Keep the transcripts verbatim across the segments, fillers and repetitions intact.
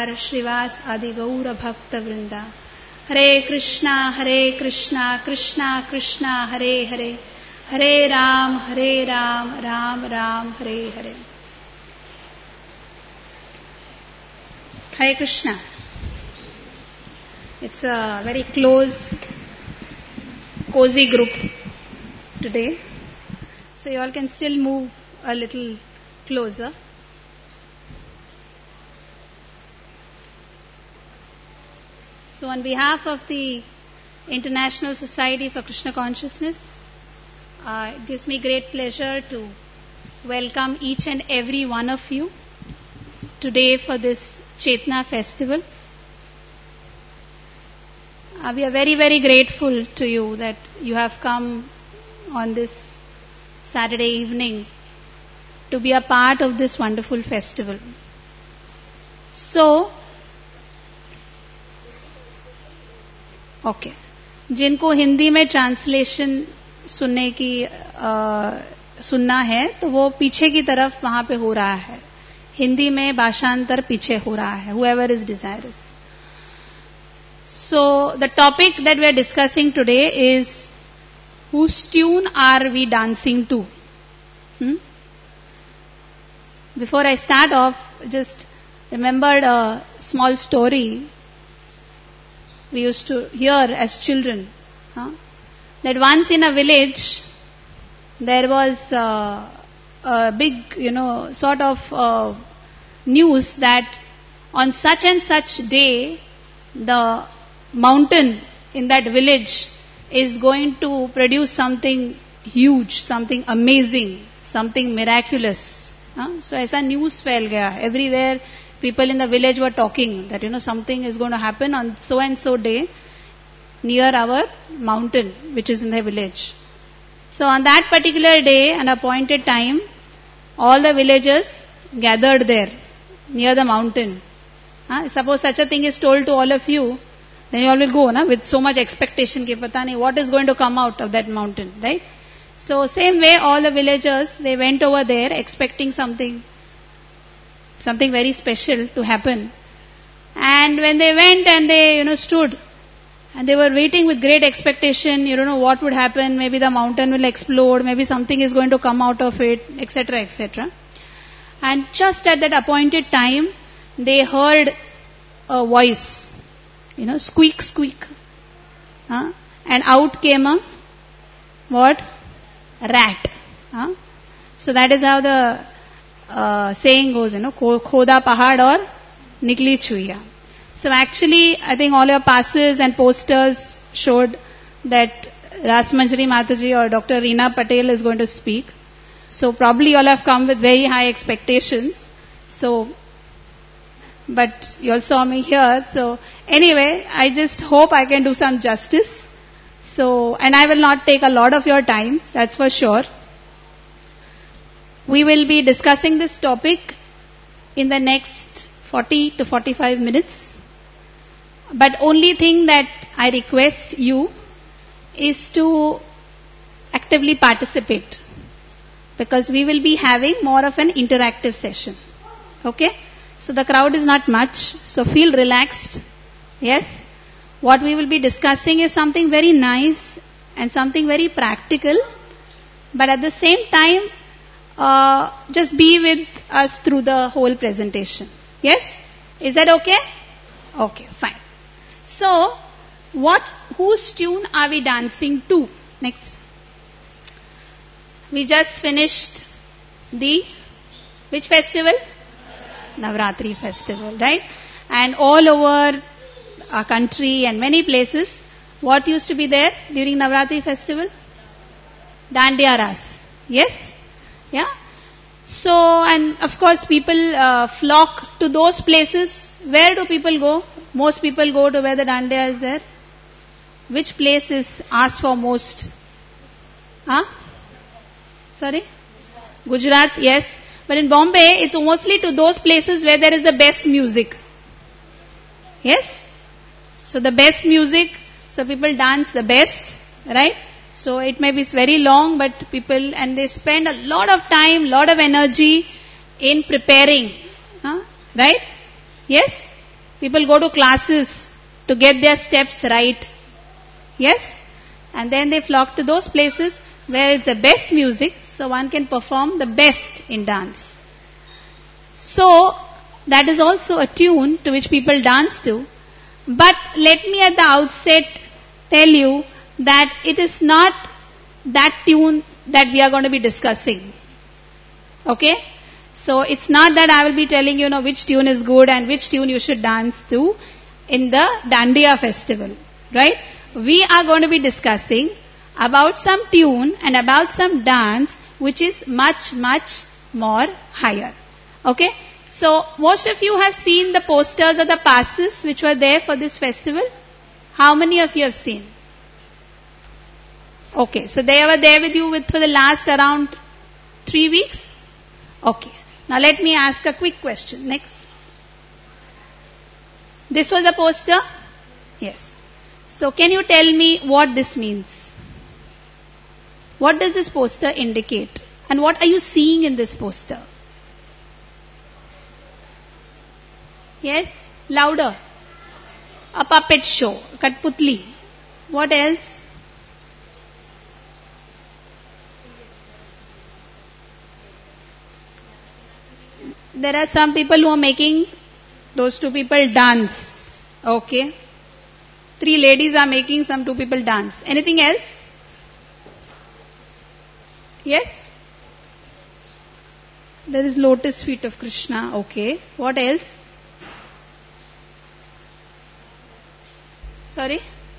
Paripar Shrivas Adi Gaura Bhakta Vrinda. Hare Krishna, Hare Krishna, Krishna Krishna, Hare Hare, Hare Ram, Hare Ram, Ram Ram, Hare Hare. Hare Krishna. It's a very close, cozy group today. So you all can still move a little closer. So on behalf of the International Society for Krishna Consciousness, uh, it gives me great pleasure to welcome each and every one of you today for this Chetna festival. Uh, we are very, very grateful to you that you have come on this Saturday evening to be a part of this wonderful festival. So, okay. जिनको हिंदी में translation सुनने की आ, सुनना है तो वो पीछे की तरफ वहां पे हो रहा है. हिंदी में भाषांतर पीछे हो रहा है. Whoever is desirous. So the topic that we are discussing today is whose tune are we dancing to? Hmm? Before I start off, just remembered a small story we used to hear as children. Huh? That once in a village there was uh, a big, you know, sort of uh, news that on such and such day the mountain in that village is going to produce something huge, something amazing, something miraculous. Huh? So aisa news fell gaya. Everywhere people in the village were talking that, you know, something is going to happen on so and so day near our mountain which is in the village. So on that particular day, an appointed time, all the villagers gathered there near the mountain. Huh? Suppose such a thing is told to all of you, then you all will go na, with so much expectation ki pata nahi what is going to come out of that mountain, right? So same way all the villagers, they went over there expecting something, something very special to happen. And when they went and they, you know, stood and they were waiting with great expectation, you don't know what would happen, maybe the mountain will explode, maybe something is going to come out of it, et cetera, et cetera. And just at that appointed time, they heard a voice, you know, squeak, squeak. Huh? And out came a, what? Rat. Huh? So that is how the uh, saying goes, you know, khoda pahad aur nikli chuya. So actually, I think all your passes and posters showed that Rasmanjari Mataji or Doctor Reena Patel is going to speak. So probably you all have come with very high expectations. So, but you all saw me here. So anyway, I just hope I can do some justice. So, and I will not take a lot of your time, that's for sure. We will be discussing this topic in the next forty to forty-five minutes. But only thing that I request you is to actively participate, because we will be having more of an interactive session. Okay? So the crowd is not much, so feel relaxed. Yes? What we will be discussing is something very nice and something very practical, but at the same time, uh, just be with us through the whole presentation. Yes? Is that okay? Okay, fine. So, what, whose tune are we dancing to? Next. We just finished the, which festival? Navratri festival, right? And all over our country and many places, what used to be there during Navratri festival? Dandiya Ras. Yes? Yeah? So, and of course people uh, flock to those places. Where do people go? Most people go to where the Dandiya is there. Which place is asked for most? Huh? Sorry? Gujarat, yes. But in Bombay, it's mostly to those places where there is the best music. Yes? So the best music, so people dance the best, right? So it may be very long, but people, and they spend a lot of time, lot of energy in preparing. Huh? Right? Yes? People go to classes to get their steps right. Yes? And then they flock to those places where it's the best music, so one can perform the best in dance. So, that is also a tune to which people dance to. But let me at the outset tell you that it is not that tune that we are going to be discussing. Okay? So, it's not that I will be telling you, you know, which tune is good and which tune you should dance to in the Dandiya festival. Right? We are going to be discussing about some tune and about some dance which is much, much more higher. Okay? So, most of you have seen the posters or the passes which were there for this festival. How many of you have seen? Okay, so they were there with you with for the last around three weeks? Okay. Now let me ask a quick question. Next. This was a poster? Yes. So can you tell me what this means? What does this poster indicate? And what are you seeing in this poster? Yes? Louder. A puppet show. Katputli. What else? There are some people who are making those two people dance. Okay. Three ladies are making some two people dance. Anything else? Yes? There is lotus feet of Krishna. Okay. What else? Sorry?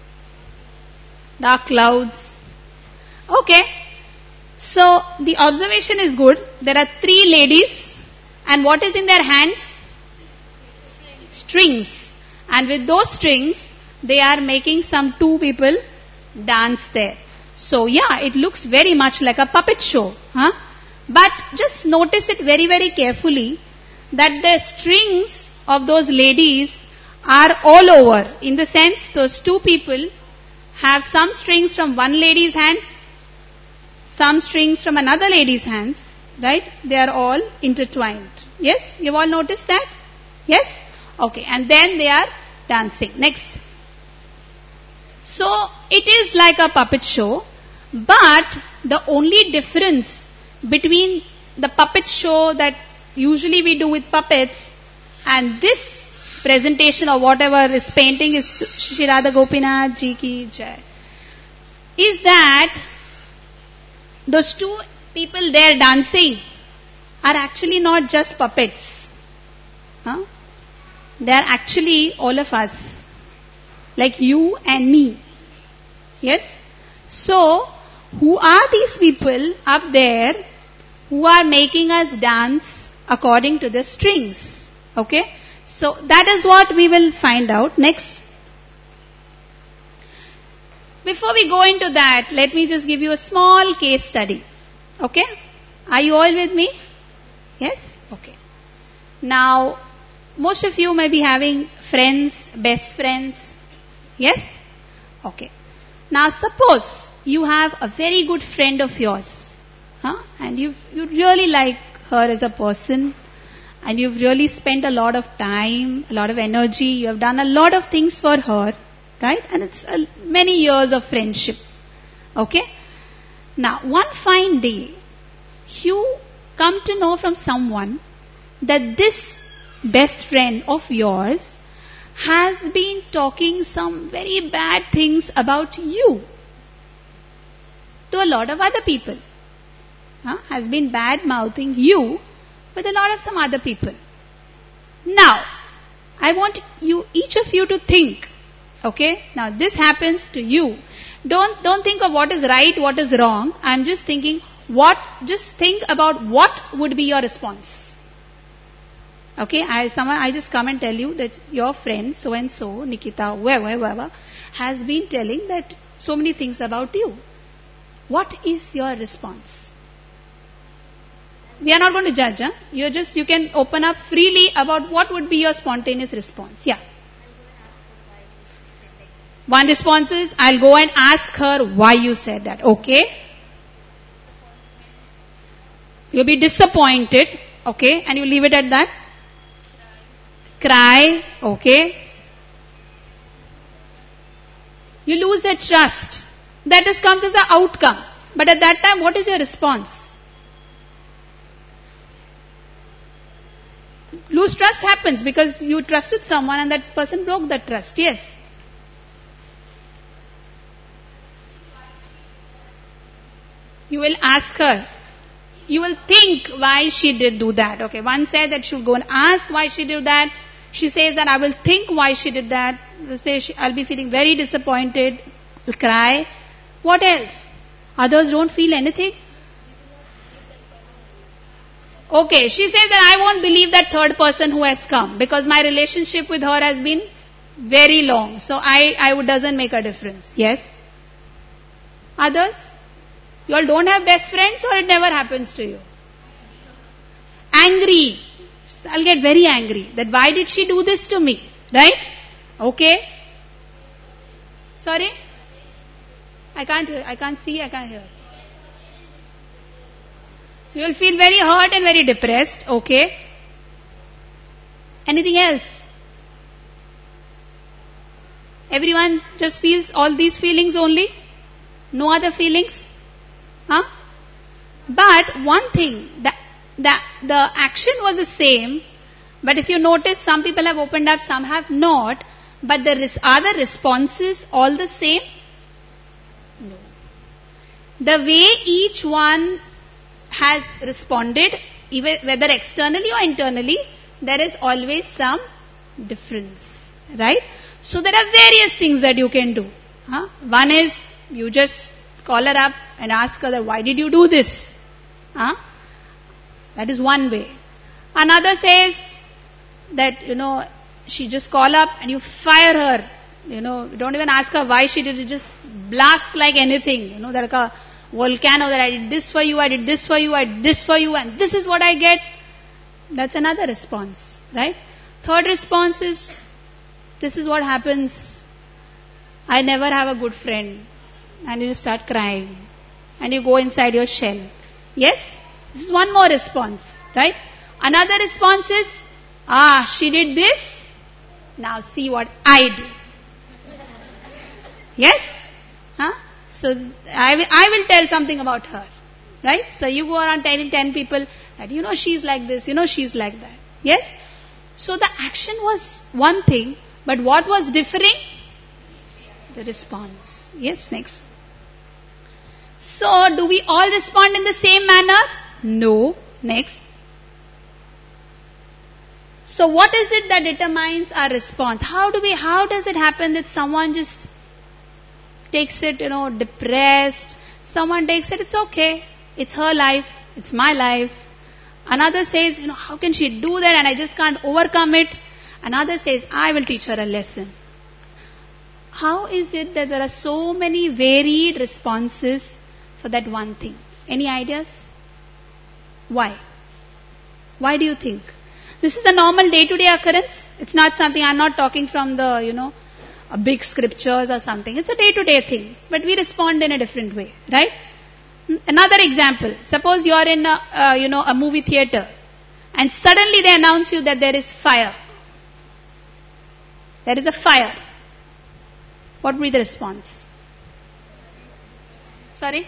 Dark clouds. Okay. So, the observation is good. There are three ladies. And what is in their hands? Strings. And with those strings, they are making some two people dance there. So, yeah, it looks very much like a puppet show. Huh? But just notice it very, very carefully that the strings of those ladies are all over. In the sense, those two people have some strings from one lady's hands, some strings from another lady's hands, right? They are all intertwined. Yes? You've all noticed that? Yes? Okay. And then they are dancing. Next. So, it is like a puppet show, but the only difference between the puppet show that usually we do with puppets and this presentation or whatever is painting is Shri Radha Gopinath Ji Ki Jai, is that those two people there dancing are actually not just puppets. Huh? They are actually all of us. Like you and me. Yes? So, who are these people up there who are making us dance according to the strings? Okay? So, that is what we will find out next. Before we go into that, let me just give you a small case study. Okay? Are you all with me? Yes? Okay. Now, most of you may be having friends, best friends. Yes? Okay. Now, suppose you have a very good friend of yours. Huh? And you you really like her as a person. And you've really spent a lot of time, a lot of energy. You have done a lot of things for her. Right? And it's uh, many years of friendship. Okay? Now, one fine day, you come to know from someone that this best friend of yours has been talking some very bad things about you to a lot of other people. Huh? Has been bad-mouthing you with a lot of some other people. Now, I want you, each of you to think, okay, now this happens to you. Don't, don't think of what is right, what is wrong. I'm just thinking, what, just think about what would be your response. Okay, I, someone, I just come and tell you that your friend, so-and-so, Nikita, whoever, whoever, has been telling that so many things about you. What is your response? We are not going to judge, huh? You're just, you can open up freely about what would be your spontaneous response. Yeah. One response is, I'll go and ask her why you said that. Okay. You'll be disappointed. Okay. And you leave it at that. cry, okay. You lose that trust. That is comes as an outcome. But at that time, what is your response? Lose trust happens because you trusted someone and that person broke that trust. Yes. You will ask her. You will think why she did do that. Okay, one said that she will go and ask why she did that. She says that I will think why she did that. They say she, I'll be feeling very disappointed. Will cry. What else? Others don't feel anything. Okay, she says that I won't believe that third person who has come because my relationship with her has been very long. So I, I would doesn't make a difference. Yes? Others? You all don't have best friends or it never happens to you? Angry. I'll get very angry. That why did she do this to me? Right? Okay. Sorry? I can't hear. I can't see. I can't hear. You will feel very hurt and very depressed. Okay. Anything else? Everyone just feels all these feelings only? No other feelings? Huh? But one thing, the, the, the action was the same, but if you notice, some people have opened up, some have not, but the res- are the responses all the same? No. The way each one has responded, even whether externally or internally, there is always some difference, right? So there are various things that you can do. Huh? One is, you just call her up and ask her that why did you do this? Huh? That is one way. Another says that, you know, she just call up and you fire her. You know, don't even ask her why she did it. Just blast like anything. You know, like a volcano that I did this for you, I did this for you, I did this for you, and this is what I get. That's another response, right? Third response is, this is what happens. I never have a good friend. And you just start crying. And you go inside your shell. Yes? This is one more response, right? Another response is, ah, she did this. Now see what I do. Yes? Huh? So I will, I will tell something about her. Right? So you go around telling ten people that, you know, she's like this, you know, she's like that. Yes? So the action was one thing, but what was differing? The response. Yes, next. So, do we all respond in the same manner? No. Next. So, what is it that determines our response? How do we, how does it happen that someone just takes it, you know, depressed? Someone takes it, it's okay. It's her life. It's my life. Another says, you know, how can she do that and I just can't overcome it? Another says, I will teach her a lesson. How is it that there are so many varied responses for that one thing? Any ideas? Why? Why do you think? This is a normal day-to-day occurrence. It's not something, I'm not talking from the, you know, a big scriptures or something. It's a day-to-day thing. But we respond in a different way, right? Another example. Suppose you are in a, uh, you know, a movie theater and suddenly they announce you that there is fire. There is a fire. What will be the response? Sorry?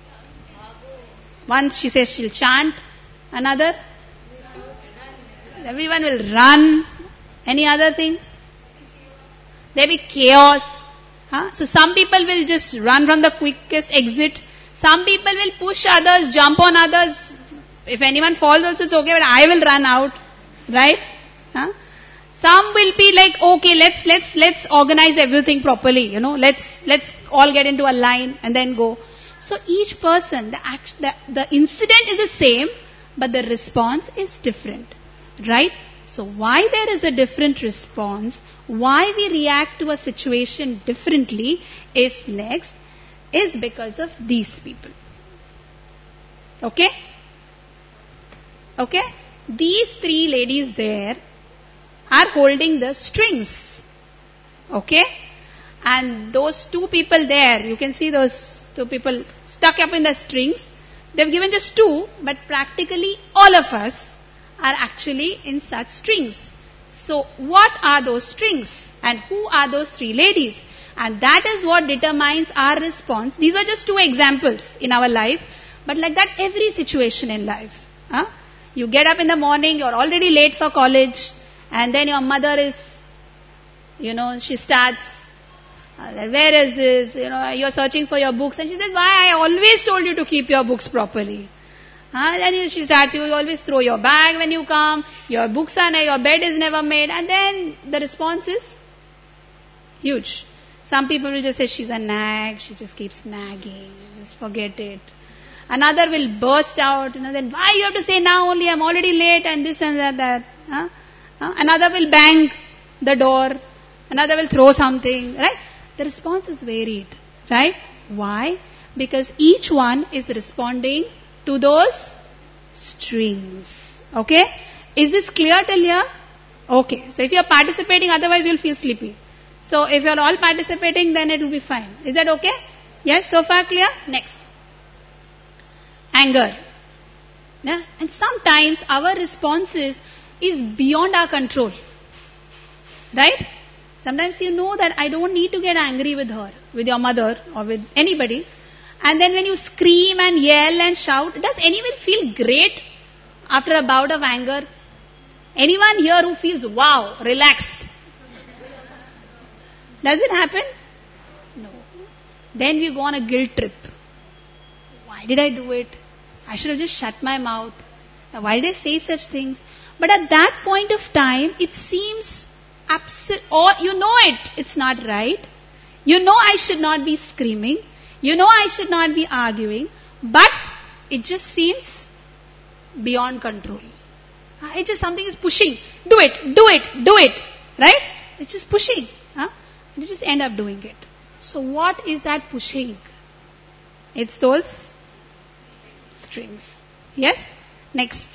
One, she says she'll chant. Another? Everyone will run. Any other thing? There will be chaos. Huh? So some people will just run from the quickest exit. Some people will push others, jump on others. If anyone falls also it's okay, but I will run out. Right? Huh? Some will be like, okay, let's let's let's organize everything properly. You know, let's let's all get into a line and then go. So each person, the act, the, the incident is the same, but the response is different, right? So why there is a different response, why we react to a situation differently is next, is because of these people. Okay? Okay? These three ladies there are holding the strings. Okay? And those two people there, you can see those two people stuck up in the strings. They've given just two, but practically all of us are actually in such strings. So what are those strings? And who are those three ladies? And that is what determines our response. These are just two examples in our life. But like that, every situation in life. Huh? You get up in the morning, you're already late for college. And then your mother is, you know, she starts, uh, where is this? You know, you're searching for your books. And she says, why? I always told you to keep your books properly. Uh, then she starts, you always throw your bag when you come, your books are there, your bed is never made, and then the response is huge. Some people will just say, she's a nag, she just keeps nagging, just forget it. Another will burst out, you know, then why you have to say now only, I'm already late, and this and that, that. Huh? Uh, another will bang the door, another will throw something, right? The response is varied, right? Why? Because each one is responding to those strings. Okay? Is this clear till here? Okay. So if you are participating, otherwise you will feel sleepy. So if you are all participating, then it will be fine. Is that okay? Yes? So far clear? Next. Anger. Yeah? And sometimes our responses is beyond our control. Right? Sometimes you know that I don't need to get angry with her, with your mother or with anybody. And then when you scream and yell and shout, does anyone feel great after a bout of anger? Anyone here who feels, wow, relaxed? Does it happen? No. Then we go on a guilt trip. Why did I do it? I should have just shut my mouth. Why did I say such things? But at that point of time, it seems absurd, or you know it, it's not right. You know I should not be screaming. You know I should not be arguing, but it just seems beyond control. It's just something is pushing. Do it, do it, do it. Right? It's just pushing. Huh? You just end up doing it. So what is that pushing? It's those strings. Yes? Next.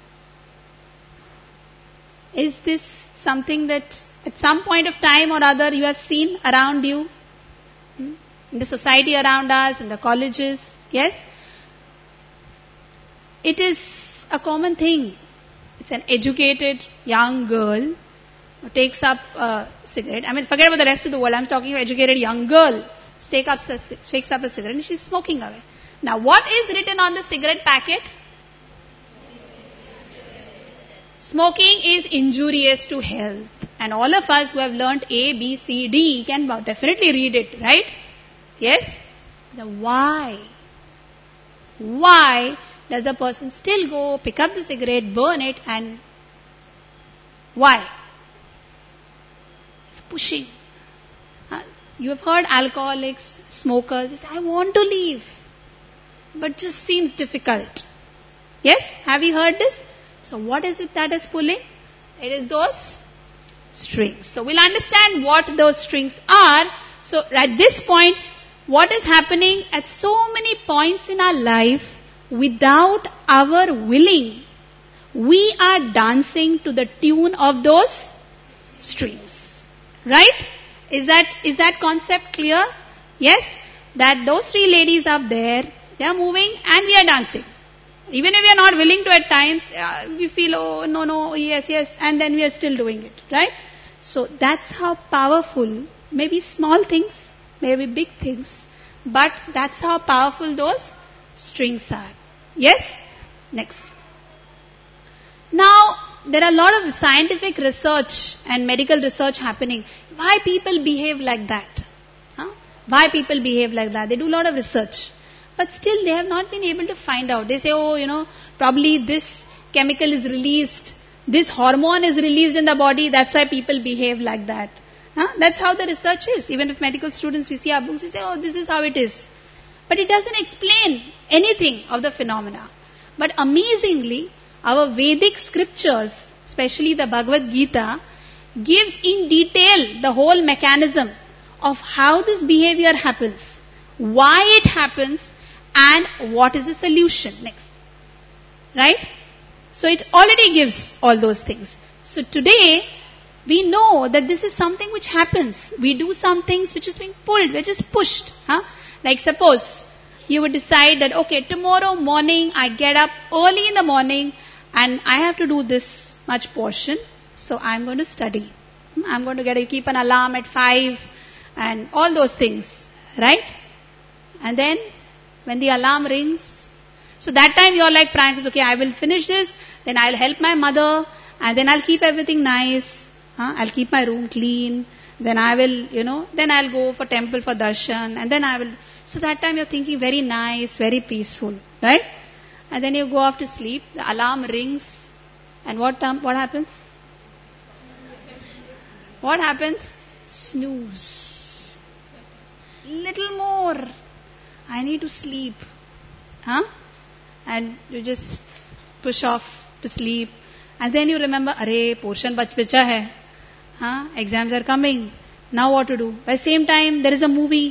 Is this something that at some point of time or other you have seen around you? Hmm? In the society around us, in the colleges, yes? It is a common thing. It's an educated young girl who takes up a cigarette. I mean, forget about the rest of the world. I'm talking about educated young girl who takes up, takes up a cigarette and she's smoking away. Now, what is written on the cigarette packet? Smoking is injurious to health. And all of us who have learnt A, B, C, D can definitely read it, right? Yes? The why? Why does a person still go, pick up the cigarette, burn it, and why? It's pushing. Uh, you have heard alcoholics, smokers, they say, I want to leave, but just seems difficult. Yes? Have you heard this? So what is it that is pulling? It is those strings. So we'll understand what those strings are. So at this point, what is happening at so many points in our life, without our willing, we are dancing to the tune of those strings. Right? Is that, is that concept clear? Yes? That those three ladies up there, they are moving and we are dancing. Even if we are not willing to at times, uh, we feel, oh, no, no, yes, yes, and then we are still doing it. Right? So that's how powerful, maybe small things, maybe big things, but that's how powerful those strings are. Yes? Next. Now, there are a lot of scientific research and medical research happening. Why people behave like that? Huh? Why people behave like that? They do a lot of research. But still they have not been able to find out. They say, oh, you know, probably this chemical is released, this hormone is released in the body, that's why people behave like that. Huh? That's how the research is. Even if medical students, we see our books, we say, oh, this is how it is. But it doesn't explain anything of the phenomena. But amazingly, our Vedic scriptures, especially the Bhagavad Gita, gives in detail the whole mechanism of how this behavior happens, why it happens, and what is the solution next. Right? So it already gives all those things. So today, we know that this is something which happens. We do some things which is being pulled, which is pushed. Huh? Like suppose you would decide that, okay, tomorrow morning I get up early in the morning and I have to do this much portion. So I'm going to study. I'm going to get a, keep an alarm at five and all those things, right? And then when the alarm rings, so that time you're like practice, okay, I will finish this, then I'll help my mother, and then I'll keep everything nice. Huh? I'll keep my room clean. Then I will, you know, then I'll go for temple for darshan, and then I will. So that time you're thinking very nice, very peaceful, right? And then you go off to sleep. The alarm rings, and what um, what happens? What happens? Snooze. Little more. I need to sleep. Huh? And you just push off to sleep. And then you remember, arey, portion bach bacha hai. Huh? Exams are coming. Now what to do? By the same time, there is a movie.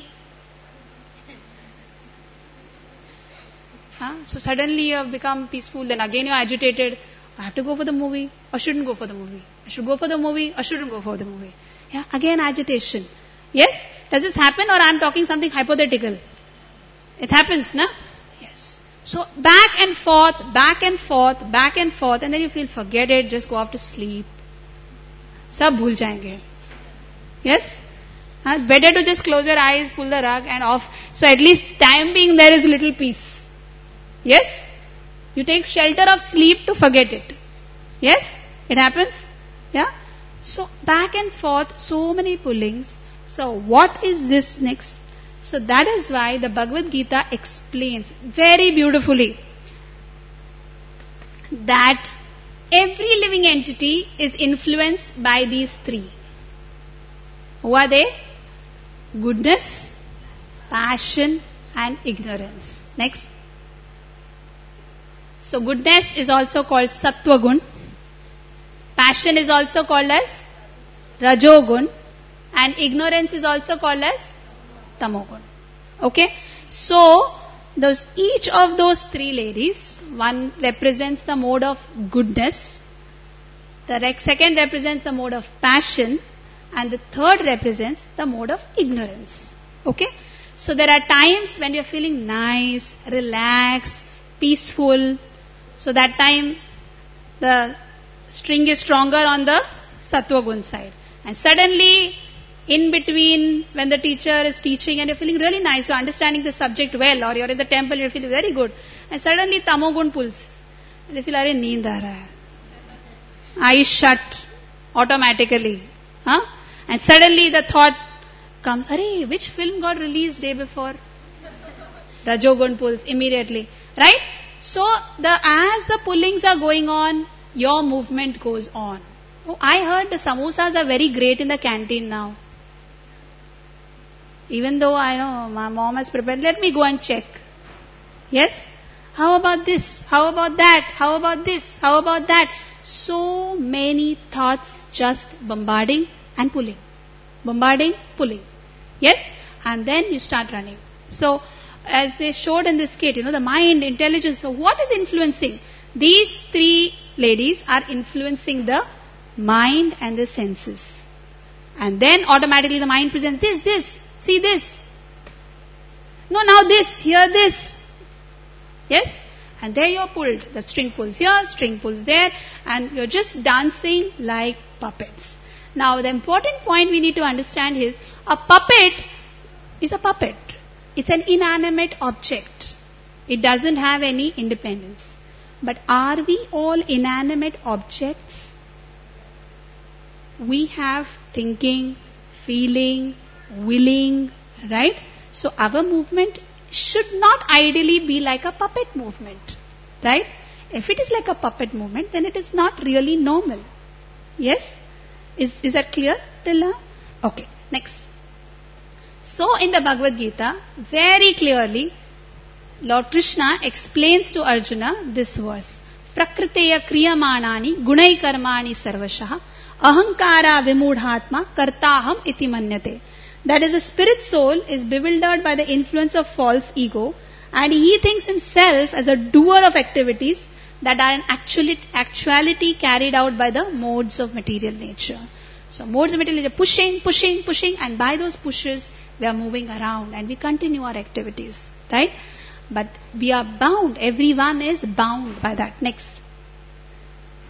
Huh? So suddenly you have become peaceful. Then again you are agitated. I have to go for the movie or shouldn't go for the movie. I should go for the movie or shouldn't go for the movie. Yeah, again agitation. Yes? Does this happen or I am talking something hypothetical? It happens, na? Yes. So back and forth, back and forth, back and forth, and then you feel forget it, just go off to sleep. Sab bhul jayenge. Yes? Huh? It's better to just close your eyes, pull the rug and off. So at least time being there is a little peace. Yes? You take shelter of sleep to forget it. Yes? It happens? Yeah? So back and forth, so many pullings. So what is this next? So that is why the Bhagavad Gita explains very beautifully that every living entity is influenced by these three. Who are they? Goodness, passion and ignorance. Next. So goodness is also called Sattva Gun. Passion is also called as Rajogun. And ignorance is also called as Tamogun. Okay? So, those each of those three ladies, one represents the mode of goodness, the rec- second represents the mode of passion, and the third represents the mode of ignorance. Okay? So there are times when you're feeling nice, relaxed, peaceful. So that time the string is stronger on the Sattva Gun side. And suddenly, in between, when the teacher is teaching and you're feeling really nice, you're understanding the subject well, or you're in the temple, you're feeling very good. And suddenly Tamogun pulls. And you feel, arey, neend aa raha hai. Eyes shut automatically. Huh? And suddenly the thought comes, arey, which film got released day before? Rajogun pulls immediately. Right? So, the as the pullings are going on, your movement goes on. Oh, I heard the samosas are very great in the canteen now. Even though I know my mom has prepared, let me go and check. Yes? How about this? How about that? How about this? How about that? So many thoughts just bombarding and pulling. Bombarding, pulling. Yes? And then you start running. So, as they showed in this skit, you know, the mind, intelligence. So what is influencing? These three ladies are influencing the mind and the senses. And then automatically the mind presents this, this, see this. No, now this, hear this. Yes? And there you're pulled. The string pulls here, string pulls there, and you're just dancing like puppets. Now the important point we need to understand is, a puppet is a puppet. It's an inanimate object. It doesn't have any independence. But are we all inanimate objects? We have thinking, feeling, willing, right? So our movement should not ideally be like a puppet movement, right? If it is like a puppet movement, then it is not really normal. Yes? Is, is that clear till now? Okay, next. So in the Bhagavad Gita, very clearly, Lord Krishna explains to Arjuna this verse. Prakriteya kriyamanani gunai karmani sarvashaha ahankara vimudhatma kartaham iti manyate. That is, the spirit soul is bewildered by the influence of false ego, and he thinks himself as a doer of activities that are in actuality, actuality carried out by the modes of material nature. So modes of material nature, pushing, pushing, pushing, and by those pushes we are moving around and we continue our activities, right? But we are bound, everyone is bound by that. Next.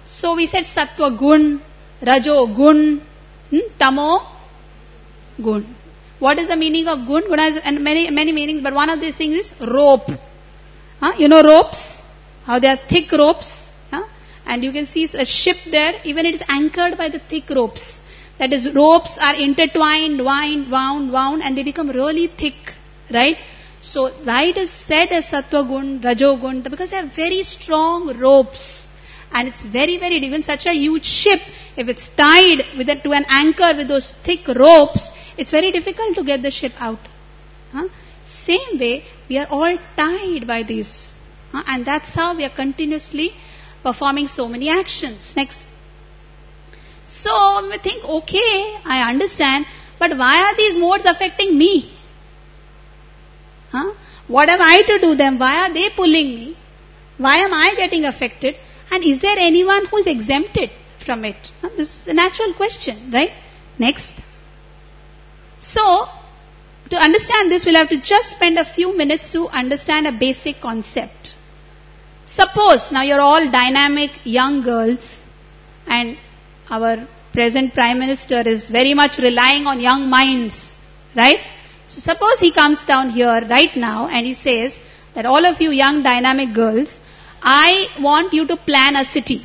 So we said Sattva Gun, Rajo Gun, hmm, Tamo Gun. What is the meaning of Gun? Gun has and many many meanings, but one of these things is rope. Huh? You know ropes? How they are thick ropes. Huh? And you can see a ship there, even it is anchored by the thick ropes. That is, ropes are intertwined, wind, wound, wound, and they become really thick. Right? So why it is said as Sattva Gun, Rajo Gun? Because they are very strong ropes. And it's very, very, even such a huge ship, if it's tied with a, to an anchor with those thick ropes, it's very difficult to get the ship out. Huh? Same way, we are all tied by these. Huh? And that's how we are continuously performing so many actions. Next. So we think, okay, I understand, but why are these modes affecting me? Huh? What am I to do them? Why are they pulling me? Why am I getting affected? And is there anyone who is exempted from it? Huh? This is a natural question, right? Next. So, to understand this, we'll have to just spend a few minutes to understand a basic concept. Suppose, now you're all dynamic young girls, and our present Prime Minister is very much relying on young minds, right? So suppose he comes down here right now and he says that all of you young dynamic girls, I want you to plan a city.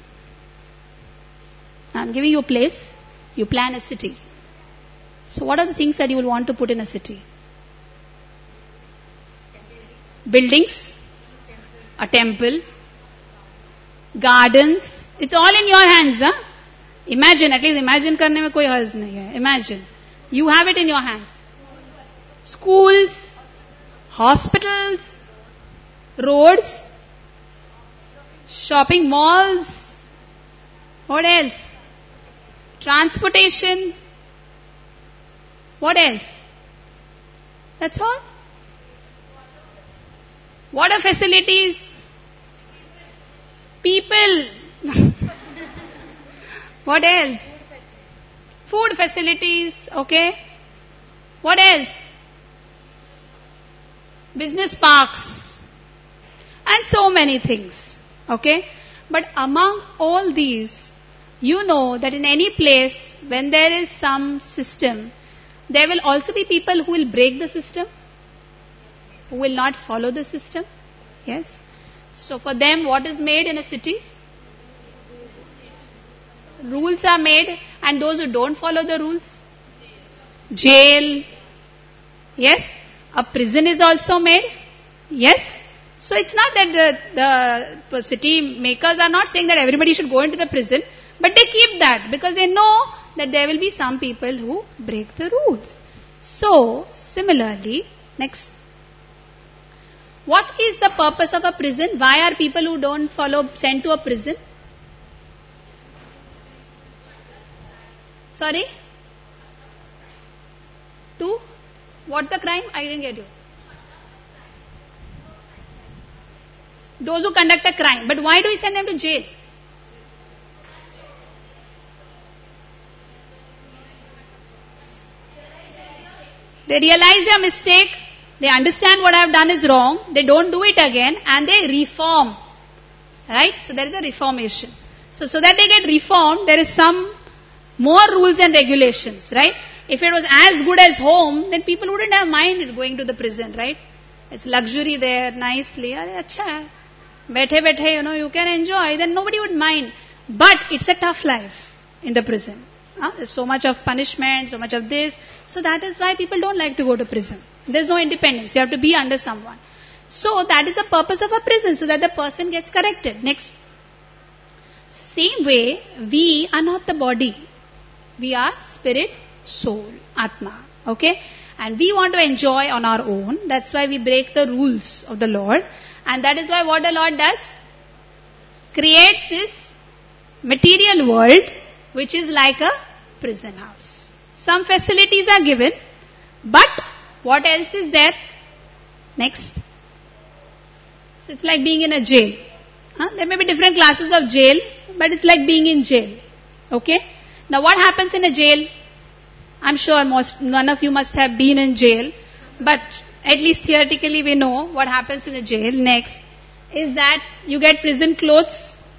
I'm giving you a place, you plan a city. So what are the things that you will want to put in a city? Buildings, a temple, gardens. It's all in your hands, huh? Imagine, at least imagine karne mein koi harz nahi hai. Imagine. You have it in your hands. Schools, hospitals, roads, shopping malls. What else? Transportation. What else? That's all. Water facilities. People. What else? Food facilities. Okay. What else? Business parks. And so many things. Okay. But among all these, you know that in any place, when there is some system, there will also be people who will break the system, who will not follow the system. Yes. So for them, what is made in a city? Rules are made, and those who don't follow the rules, jail. Yes. A prison is also made. Yes. So it's not that the, the city makers are not saying that everybody should go into the prison, but they keep that because they know that there will be some people who break the rules. So, similarly, next. What is the purpose of a prison? Why are people who don't follow sent to a prison? Sorry? To? What the crime? I didn't get you. Those who conduct a crime. But why do we send them to jail? They realize their mistake, they understand what I have done is wrong, they don't do it again, and they reform. Right? So there is a reformation. So, so that they get reformed, there is some more rules and regulations, right? If it was as good as home, then people wouldn't have minded going to the prison, right? It's luxury there, nicely. Arey, achha hai. Bethe bethe, you know, you can enjoy, then nobody would mind. But it's a tough life in the prison. Huh? There's so much of punishment, so much of this. So that is why people don't like to go to prison. There's no independence. You have to be under someone. So that is the purpose of a prison, so that the person gets corrected. Next. Same way, we are not the body. We are spirit, soul, Atma. Okay? And we want to enjoy on our own. That's why we break the rules of the Lord. And that is why what the Lord does? Creates this material world, which is like a prison house. Some facilities are given, but what else is there? Next. So it's like being in a jail. Huh? There may be different classes of jail, but it's like being in jail. Okay? Now what happens in a jail? I'm sure most, none of you must have been in jail, but at least theoretically we know what happens in a jail. Next is that you get prison clothes.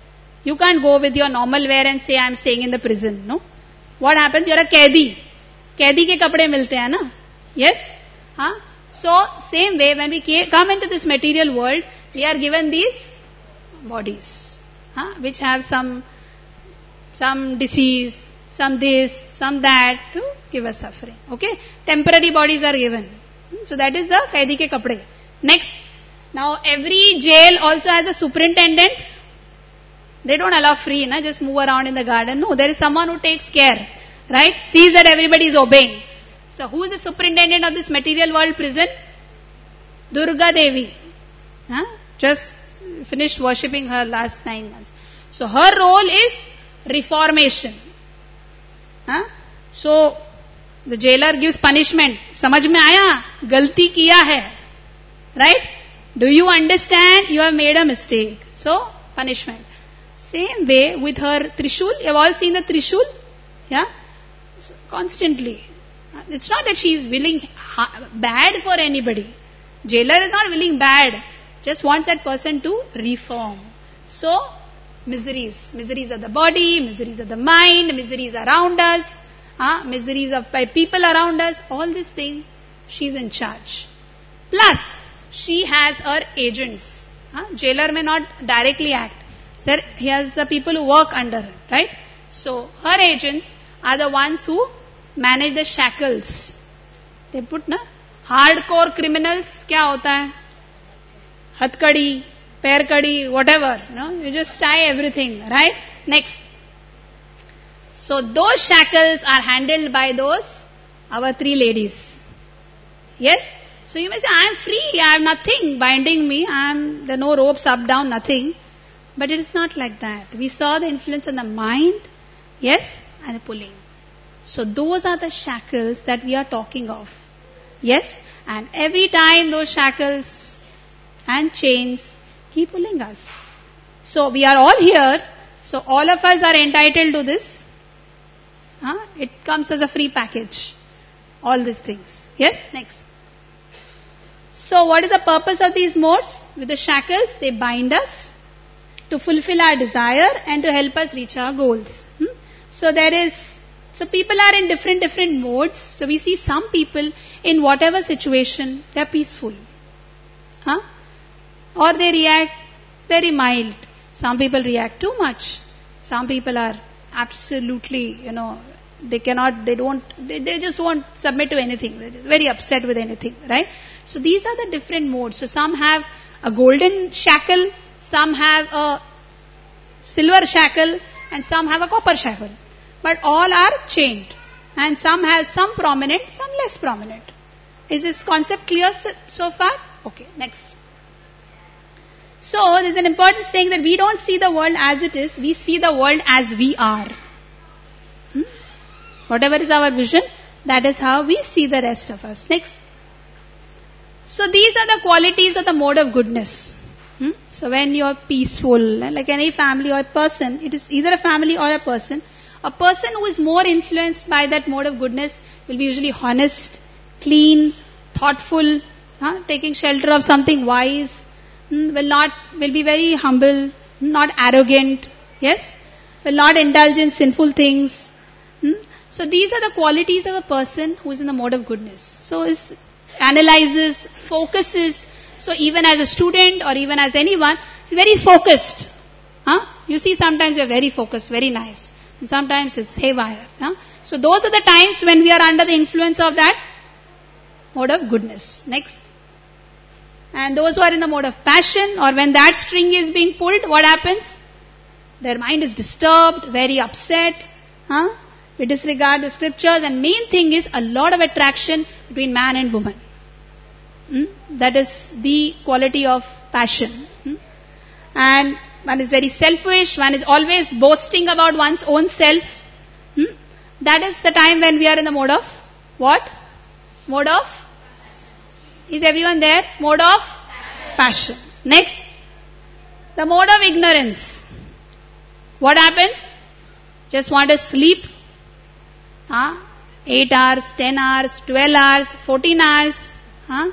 You can't go with your normal wear and say, I am staying in the prison. No. What happens? You are a kaidi. Kaidi ke kapde milte hai na? Yes? Huh? So, same way, when we come into this material world, we are given these bodies, huh? Which have some, some disease, some this, some that, to give us suffering. Okay? Temporary bodies are given. So that is the kaidi ke kapde. Next. Now, every jail also has a superintendent. They don't allow free, na? Just move around in the garden. No, there is someone who takes care, right? Sees that everybody is obeying. So, who is the superintendent of this material world prison? Durga Devi. Huh? Just finished worshipping her last nine months. So, her role is reformation. Huh? So, the jailer gives punishment. Samajh mein aaya? Galti kiya hai. Right? Do you understand? You have made a mistake. So, punishment. Same way with her Trishul. You have all seen the Trishul? Yeah? So, constantly. It's not that she is willing ha- bad for anybody. Jailer is not willing bad. Just wants that person to reform. So, miseries. Miseries of the body, miseries of the mind, miseries around us, uh, miseries of by people around us. All these things, she is in charge. Plus, she has her agents. Uh, jailer may not directly act. Sir, he has the people who work under her, right? So, her agents are the ones who manage the shackles. They put, na? Hardcore criminals, kya hota hai? Hatkadi, pairkadi, whatever. No? You just tie everything, right? Next. So, those shackles are handled by those, our three ladies. Yes? So, you may say, I am free, I have nothing binding me, I am, there are no ropes up, down, nothing. But it is not like that. We saw the influence on the mind, yes, and the pulling. So those are the shackles that we are talking of. Yes, and every time those shackles and chains keep pulling us. So we are all here. So all of us are entitled to this. Huh? It comes as a free package. All these things. Yes, next. So what is the purpose of these modes? With the shackles, they bind us to fulfill our desire and to help us reach our goals. Hmm? So there is, so people are in different, different modes. So we see some people in whatever situation, they are peaceful. Huh? Or they react very mild. Some people react too much. Some people are absolutely, you know, they cannot, they don't, they, they just won't submit to anything. They're just very upset with anything, right? So these are the different modes. So some have a golden shackle, some have a silver shackle, and some have a copper shackle. But all are chained. And some have some prominent, some less prominent. Is this concept clear so far? Okay, next. So, there's an important saying that we don't see the world as it is, we see the world as we are. Hmm? Whatever is our vision, that is how we see the rest of us. Next. So, these are the qualities of the mode of goodness. Hmm? So, when you are peaceful, like any family or a person, it is either a family or a person. A person who is more influenced by that mode of goodness will be usually honest, clean, thoughtful, huh? Taking shelter of something wise, hmm? will not, will be very humble, not arrogant, yes, will not indulge in sinful things. Hmm? So these are the qualities of a person who is in the mode of goodness. So is analyzes, focuses. So even as a student or even as anyone, very focused. Huh? You see, sometimes you're very focused, very nice. And sometimes it's haywire. Huh? So those are the times when we are under the influence of that mode of goodness. Next. And those who are in the mode of passion, or when that string is being pulled, what happens? Their mind is disturbed, very upset. Huh? We disregard the scriptures, and main thing is a lot of attraction between man and woman. Hmm? That is the quality of passion. Hmm? And one is very selfish, one is always boasting about one's own self. Hmm? That is the time when we are in the mode of what? Mode of? Is everyone there? Mode of passion. Next, the mode of ignorance. What happens? Just want to sleep. Huh? eight hours, ten hours, twelve hours, fourteen hours. Huh?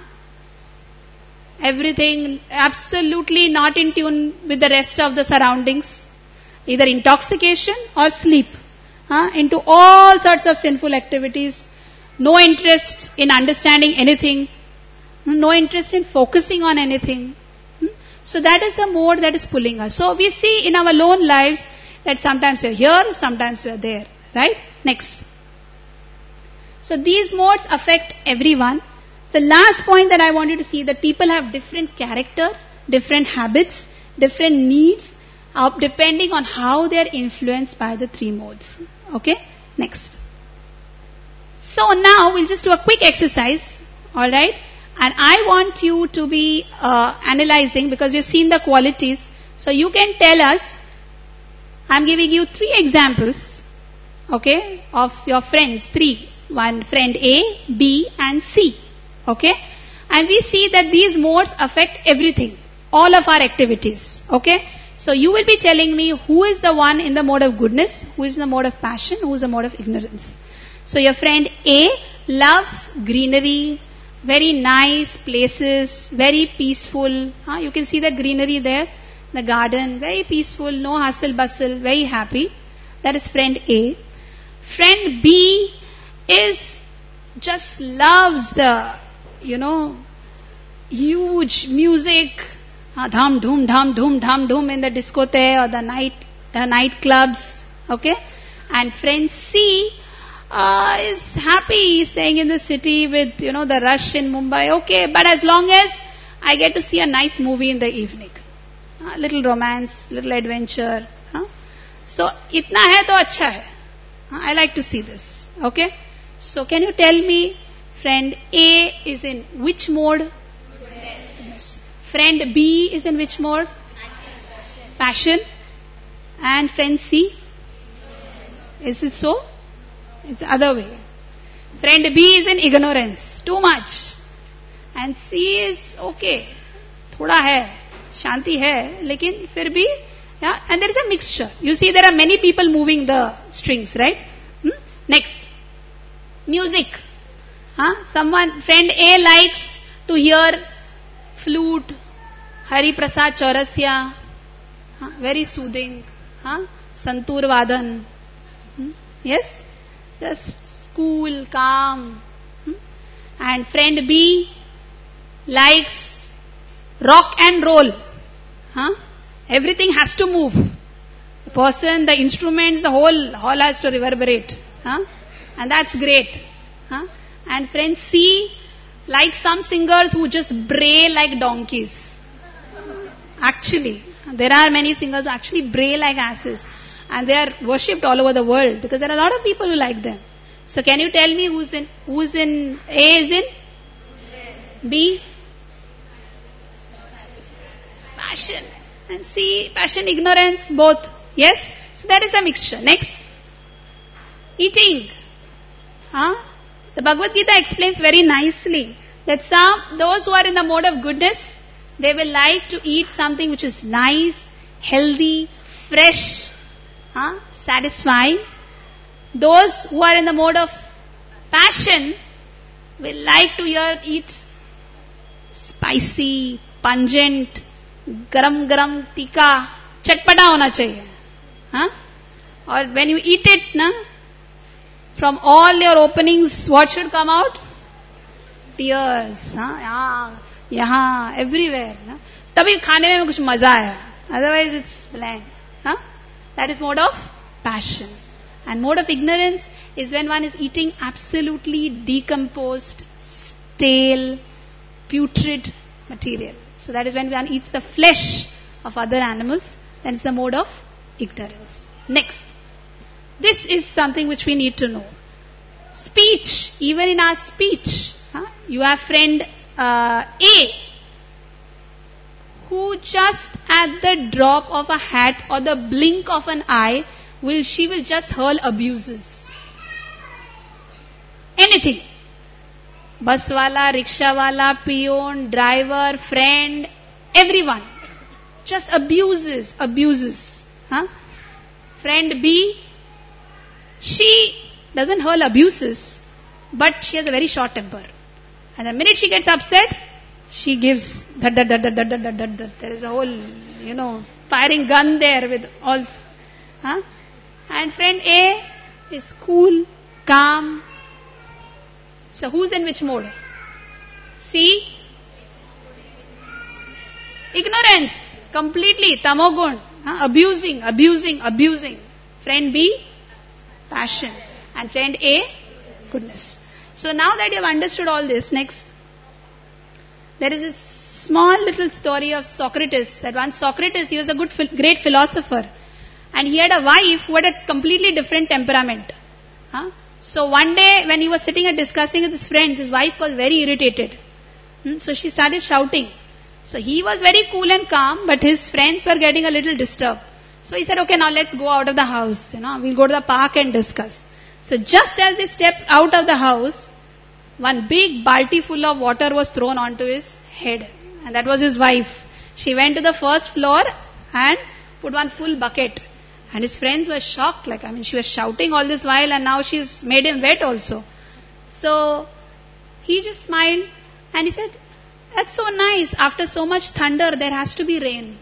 Everything absolutely not in tune with the rest of the surroundings. either intoxication or sleep, huh? into all sorts of sinful activities, no interest in understanding anything, no interest in focusing on anything. So that is the mode that is pulling us. So we see in our lone lives that sometimes we are here, sometimes we are there, right? Next. So these modes affect everyone. The last point that I want you to see, that people have different character, different habits, different needs, uh, depending on how they are influenced by the three modes. Okay? Next. So now we'll just do a quick exercise, alright? And I want you to be uh, analyzing, because we've seen the qualities. So you can tell us, I'm giving you three examples, okay, of your friends, three. One friend A, B and C, okay. And we see that these modes affect everything, all of our activities, okay. So you will be telling me who is the one in the mode of goodness, who is in the mode of passion, who is the mode of ignorance. So your friend A loves greenery, very nice places, very peaceful. Huh? You can see the greenery there, the garden, very peaceful, no hustle bustle, very happy. That is friend A. Friend B is just loves the, you know, huge music, uh, dham dhum dham dhum dham dhum in the discotheque or the night uh, night clubs, okay. And friend C uh, is happy staying in the city with, you know, the rush in Mumbai, okay. But as long as I get to see a nice movie in the evening, a uh, little romance, little adventure, huh? So itna hai to acha hai. Uh, I like to see this, okay. So can you tell me, friend A is in which mode? Yes. Friend B is in which mode? Passion. Passion. And friend C? Is it so? It's the other way. Friend B is in ignorance. Too much. And C is okay. Thoda hai. Shanti hai. Lekin fir bhi. Yeah. And there is a mixture. You see there are many people moving the strings, right? Hmm? Next. Music. Huh? Someone, friend A likes to hear flute, Hari Prasad Chaurasya, huh? Very soothing, huh? Santur Vadan. Hmm? Yes? Just cool, calm. Hmm? And friend B likes rock and roll. Huh? Everything has to move. The person, the instruments, the whole hall has to reverberate. Huh? And that's great. Huh? And friend C, like some singers who just bray like donkeys. Actually, there are many singers who actually bray like asses. And they are worshipped all over the world because there are a lot of people who like them. So can you tell me who's in, who's in, A is in? B? Passion. And C, passion, ignorance, both. Yes? So that is a mixture. Next. Eating. Huh? The Bhagavad Gita explains very nicely that some, those who are in the mode of goodness, they will like to eat something which is nice, healthy, fresh, huh? satisfying. Those who are in the mode of passion will like to hear, eat spicy, pungent, garam garam tikka, chatpata hona chahiye. Huh? Or when you eat it, na, from all your openings, what should come out? Tears. Huh? Yahan, yahan, everywhere. Huh? Tabhi khane mein kuch maza aaya. Otherwise it's bland. Huh? That is mode of passion. And mode of ignorance is when one is eating absolutely decomposed, stale, putrid material. So that is when one eats the flesh of other animals. Then it's the mode of ignorance. Next. This is something which we need to know. Speech, even in our speech, huh? You have friend uh, A, who just at the drop of a hat or the blink of an eye, will she will just hurl abuses. Anything. Bus wala, rickshaw wala, peon, driver, friend, everyone. Just abuses, abuses. Huh? Friend B, she doesn't hurl abuses, but she has a very short temper. And the minute she gets upset, she gives that, that, that, that, that, that, that, that. There is a whole, you know, firing gun there with all. Huh? And friend A is cool, calm. So who's in which mode? C? Ignorance. Completely. Tamogun. Huh? Abusing, abusing, abusing. Friend B? Passion. And friend A? Goodness. So now that you have understood all this, next. There is this small little story of Socrates. That one Socrates, he was a good, great philosopher. And he had a wife who had a completely different temperament. Huh? So one day when he was sitting and discussing with his friends, his wife was very irritated. Hmm? So she started shouting. So he was very cool and calm, but his friends were getting a little disturbed. So he said, okay, now let's go out of the house. You know, we'll go to the park and discuss. So just as they stepped out of the house, one big balti full of water was thrown onto his head. And that was his wife. She went to the first floor and put one full bucket. And his friends were shocked. Like, I mean, she was shouting all this while and now she's made him wet also. So he just smiled and he said, that's so nice. After so much thunder, there has to be rain.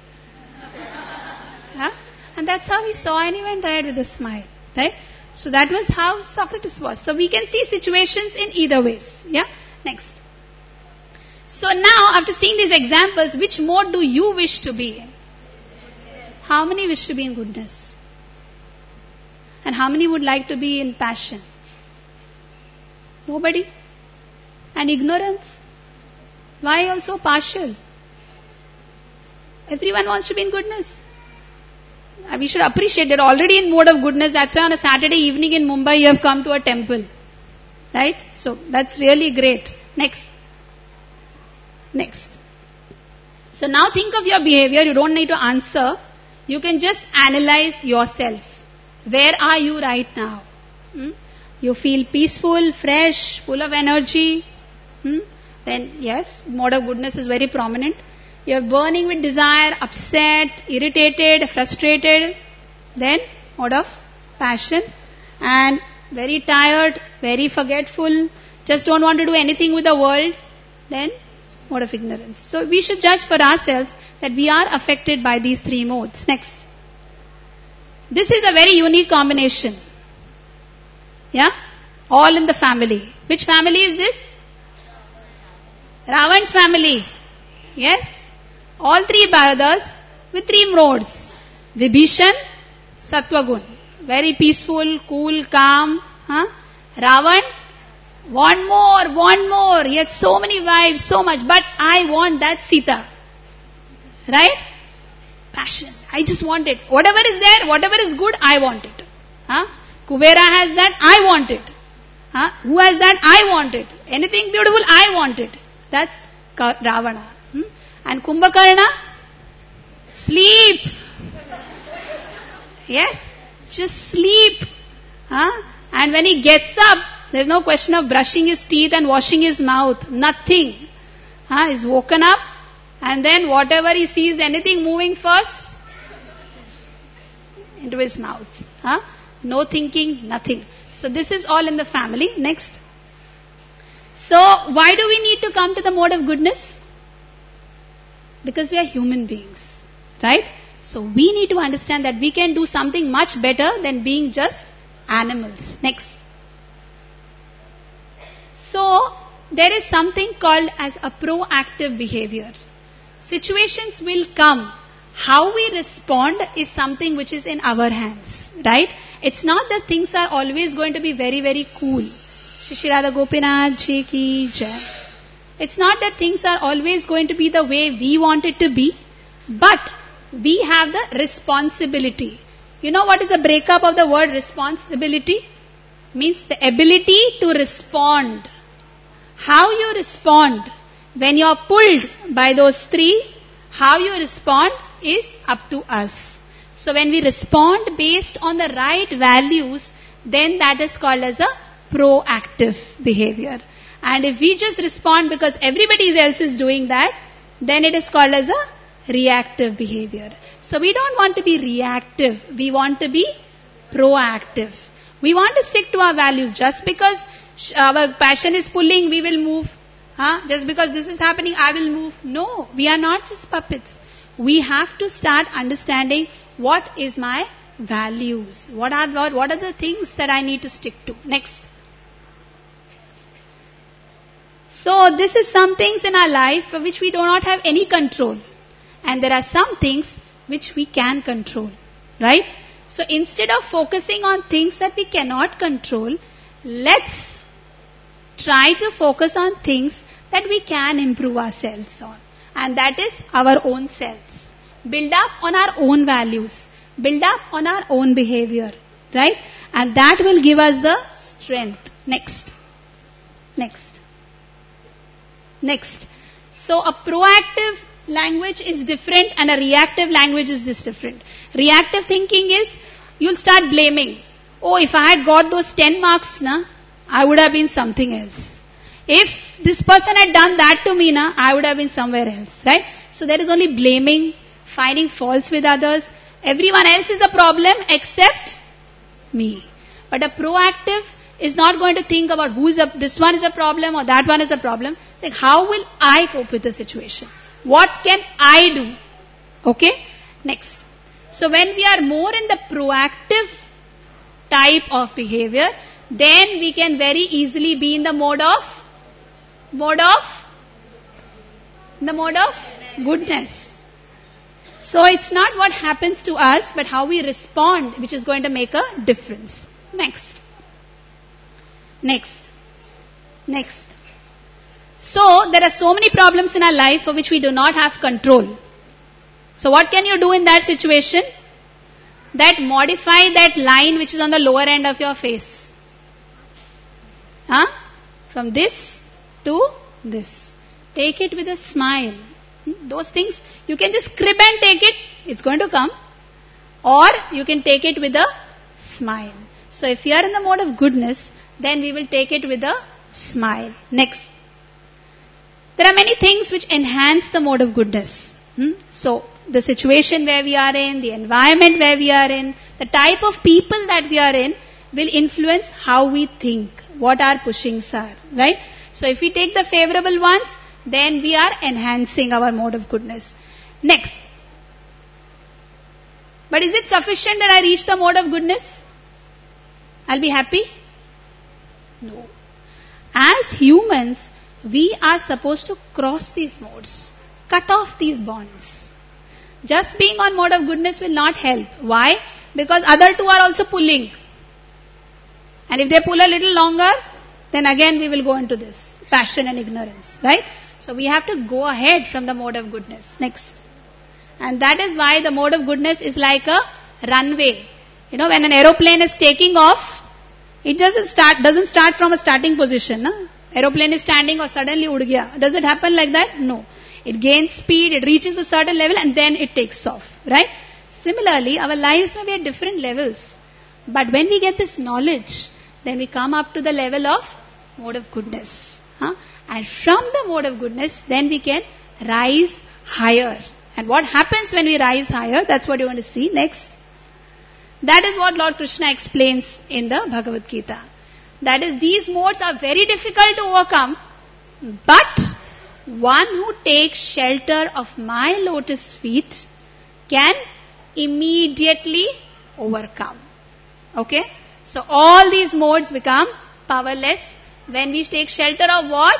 Huh? And that's how he saw, and he went ahead with a smile. Right? So that was how Socrates was. So we can see situations in either ways. Yeah? Next. So now, after seeing these examples, which mode do you wish to be in? How many wish to be in goodness? And how many would like to be in passion? Nobody? And ignorance? Why also partial? Everyone wants to be in goodness. We should appreciate they're already in mode of goodness. That's why on a Saturday evening in Mumbai you have come to a temple. Right? So that's really great. Next. Next. So now think of your behavior. You don't need to answer. You can just analyze yourself. Where are you right now? Hmm? You feel peaceful, fresh, full of energy. Hmm? Then yes, mode of goodness is very prominent. You are burning with desire, upset, irritated, frustrated. Then mode of passion. And very tired, very forgetful, just don't want to do anything with the world. Then mode of ignorance. So we should judge for ourselves that we are affected by these three modes. Next. This is a very unique combination. Yeah? All in the family. Which family is this? Ravan's family. Yes? All three brothers with three modes. Vibhishan, Sattvagun. Very peaceful, cool, calm. Huh? Ravan, want more, want more. He had so many wives, so much. But I want that Sita. Right? Passion. I just want it. Whatever is there, whatever is good, I want it. Huh? Kubera has that, I want it. Huh? Who has that? I want it. Anything beautiful, I want it. That's Ravana. Hmm? And Kumbhakarna? Sleep. Yes? Just sleep. Huh? And when he gets up, there's no question of brushing his teeth and washing his mouth. Nothing. Huh? He's woken up and then whatever he sees, anything moving first, into his mouth. Huh? No thinking, nothing. So this is all in the family. Next. So why do we need to come to the mode of goodness? Because we are human beings. Right? So we need to understand that we can do something much better than being just animals. Next. So there is something called as a proactive behavior. Situations will come. How we respond is something which is in our hands. Right? It's not that things are always going to be very, very cool. Shri Radha Gopinath Ji Ki Jai. It's not that things are always going to be the way we want it to be, but we have the responsibility. You know what is the breakup of the word responsibility? Means the ability to respond. How you respond when you are pulled by those three, how you respond is up to us. So when we respond based on the right values, then that is called as a proactive behavior. And if we just respond because everybody else is doing that, then it is called as a reactive behavior. So we don't want to be reactive. We want to be proactive. We want to stick to our values. Just because our passion is pulling, we will move. Huh? Just because this is happening, I will move. No, we are not just puppets. We have to start understanding what is my values. What are, what, what are the things that I need to stick to? Next. So this is some things in our life for which we do not have any control. And there are some things which we can control. Right? So instead of focusing on things that we cannot control, let's try to focus on things that we can improve ourselves on. And that is our own selves. Build up on our own values. Build up on our own behavior. Right? And that will give us the strength. Next. Next. Next. So a proactive language is different and a reactive language is this different. Reactive thinking is, you'll start blaming. Oh, if I had got those ten marks, na, I would have been something else. If this person had done that to me, na, I would have been somewhere else. Right? So there is only blaming, finding faults with others. Everyone else is a problem except me. But a proactive is not going to think about who is a, this one is a problem or that one is a problem. It's like, how will I cope with the situation? What can I do? Okay? Next. So when we are more in the proactive type of behavior, then we can very easily be in the mode of, mode of, the mode of goodness. So it's not what happens to us, but how we respond, which is going to make a difference. Next. Next. Next. So there are so many problems in our life for which we do not have control. So what can you do in that situation? That modify that line which is on the lower end of your face. Huh? From this to this. Take it with a smile. Those things, you can just crib and take it, it's going to come. Or you can take it with a smile. So if you are in the mode of goodness, then we will take it with a smile. Next. There are many things which enhance the mode of goodness. Hmm? So the situation where we are in, the environment where we are in, the type of people that we are in will influence how we think, what our pushings are. Right? So if we take the favorable ones, then we are enhancing our mode of goodness. Next. But is it sufficient that I reach the mode of goodness? I'll be happy? No. As humans, we are supposed to cross these modes. Cut off these bonds. Just being on mode of goodness will not help. Why? Because other two are also pulling. And if they pull a little longer, then again we will go into this passion and ignorance. Right? So we have to go ahead from the mode of goodness. Next. And that is why the mode of goodness is like a runway. You know, when an aeroplane is taking off, it doesn't start doesn't start from a starting position. Na? Aeroplane is standing or suddenly ud gaya. Does it happen like that? No. It gains speed, it reaches a certain level and then it takes off. Right? Similarly, our lives may be at different levels. But when we get this knowledge, then we come up to the level of mode of goodness. Huh? And from the mode of goodness, then we can rise higher. And what happens when we rise higher? That's what you want to see next. That is what Lord Krishna explains in the Bhagavad Gita. That is, these modes are very difficult to overcome, but one who takes shelter of my lotus feet can immediately overcome. Okay? So all these modes become powerless when we take shelter of what?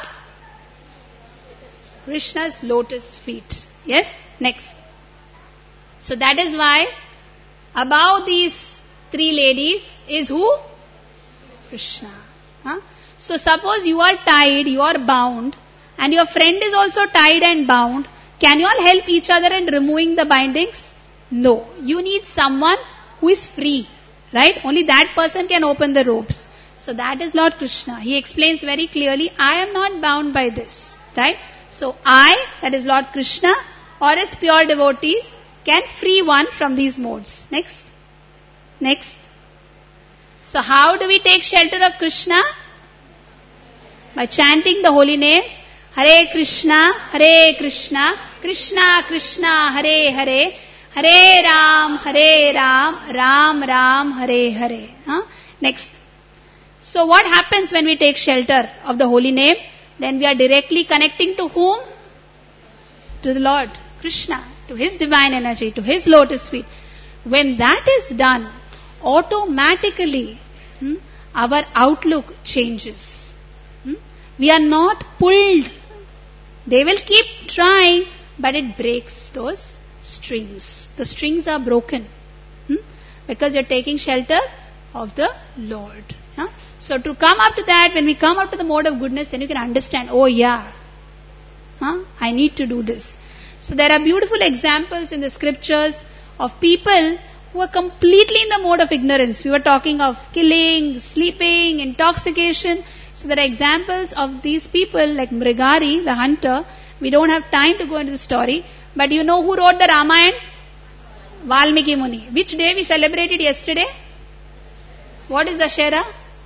Krishna's lotus feet. Yes? Next. So that is why above these three ladies is who? Krishna. Huh? So suppose you are tied, you are bound, and your friend is also tied and bound. Can you all help each other in removing the bindings? No. You need someone who is free. Right? Only that person can open the ropes. So that is Lord Krishna. He explains very clearly, I am not bound by this. Right? So I, that is Lord Krishna, or as pure devotees, can free one from these modes. Next. Next. So how do we take shelter of Krishna? By chanting the holy names. Hare Krishna, Hare Krishna, Krishna Krishna, Hare Hare, Hare Ram, Hare Ram, Ram Ram, Hare Hare. Huh? Next. So what happens when we take shelter of the holy name? Then we are directly connecting to whom? To the Lord Krishna, to His divine energy, to His lotus feet. When that is done, automatically hmm, our outlook changes. Hmm? We are not pulled. They will keep trying, but it breaks those strings. The strings are broken hmm? because you're taking shelter of the Lord. Huh? So to come up to that, when we come up to the mode of goodness, then you can understand, oh yeah, huh? I need to do this. So there are beautiful examples in the scriptures of people who are completely in the mode of ignorance. We were talking of killing, sleeping, intoxication. So there are examples of these people like Mrigari, the hunter. We don't have time to go into the story. But you know who wrote the Ramayana? Valmiki Muni. Which day we celebrated yesterday? What is Dashera?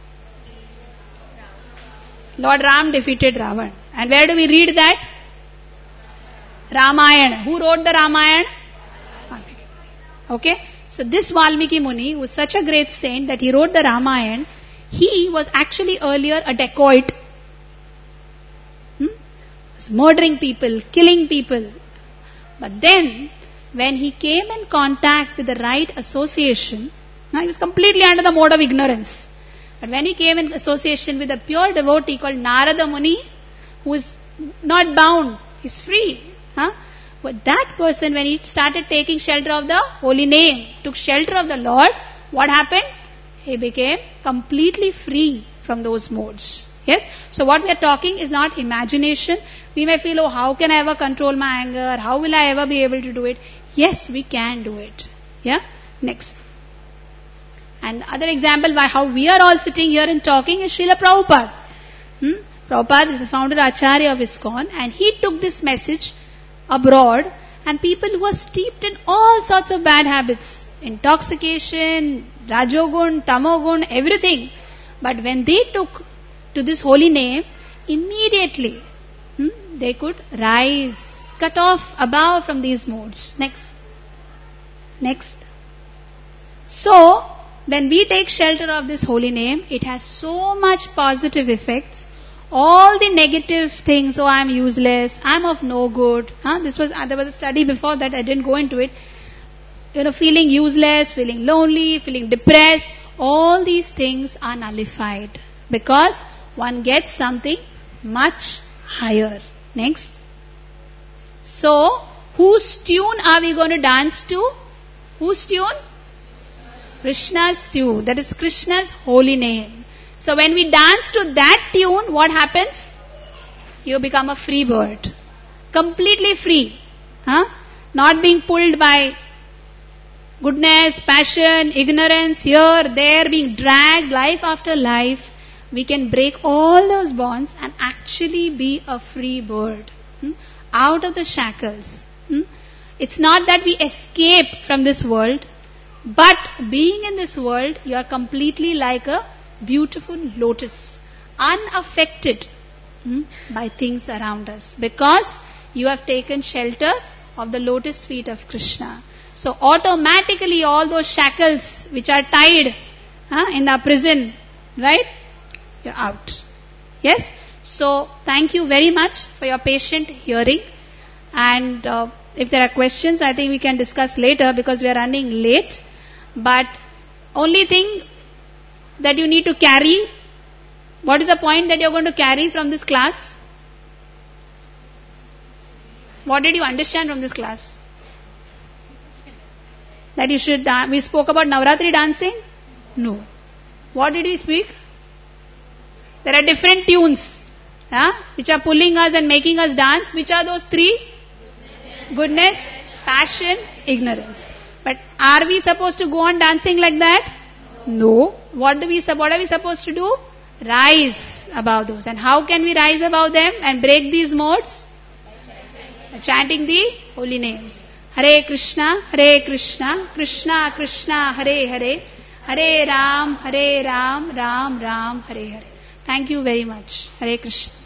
Lord Ram defeated Ravan. And where do we read that? Ramayana. Who wrote the Ramayana? Valmiki. Okay? So this Valmiki Muni was such a great saint that he wrote the Ramayana. He was actually earlier a dacoit. Hmm? He was murdering people, killing people. But then, when he came in contact with the right association, now he was completely under the mode of ignorance. But when he came in association with a pure devotee called Narada Muni, who is not bound, he's free. Huh? But that person, when he started taking shelter of the holy name, took shelter of the Lord, what happened? He became completely free from those modes. Yes? So what we are talking is not imagination. We may feel, oh, how can I ever control my anger? How will I ever be able to do it? Yes, we can do it. Yeah? Next. And the other example by how we are all sitting here and talking is Srila Prabhupada. Hmm? Prabhupada is the founder Acharya of ISKCON, and he took this message abroad, and people who are steeped in all sorts of bad habits, intoxication, rajogun, tamogun, everything. But when they took to this holy name, immediately hmm, they could rise, cut off above from these modes. Next. Next. So, when we take shelter of this holy name, it has so much positive effects. All the negative things, oh, I'm useless, I'm of no good. Huh? This was, there was a study before that, I didn't go into it. You know, feeling useless, feeling lonely, feeling depressed, all these things are nullified because one gets something much higher. Next. So, whose tune are we going to dance to? Whose tune? Krishna's tune. That is Krishna's holy name. So when we dance to that tune, what happens? You become a free bird. Completely free. Huh? Not being pulled by goodness, passion, ignorance, here, there, being dragged life after life. We can break all those bonds and actually be a free bird. Hmm? Out of the shackles. Hmm? It's not that we escape from this world, but being in this world, you are completely like a beautiful lotus, unaffected hmm, by things around us, because you have taken shelter of the lotus feet of Krishna. So automatically all those shackles which are tied huh, in the prison, right? You're out. Yes? So thank you very much for your patient hearing. And uh, if there are questions, I think we can discuss later because we are running late. But only thing that you need to carry, what is the point that you're going to carry from this class? What did you understand from this class? That you should, uh, we spoke about Navratri dancing? No. What did we speak? There are different tunes, huh, which are pulling us and making us dance. Which are those three? Goodness, Goodness passion, ignorance. But are we supposed to go on dancing like that? No. What do we, what are we supposed to do? Rise above those. And how can we rise above them and break these modes? By chanting the holy names. Hare Krishna, Hare Krishna, Krishna Krishna, Hare Hare, Hare Ram, Hare Ram, Ram Ram, Hare Hare. Thank you very much. Hare Krishna.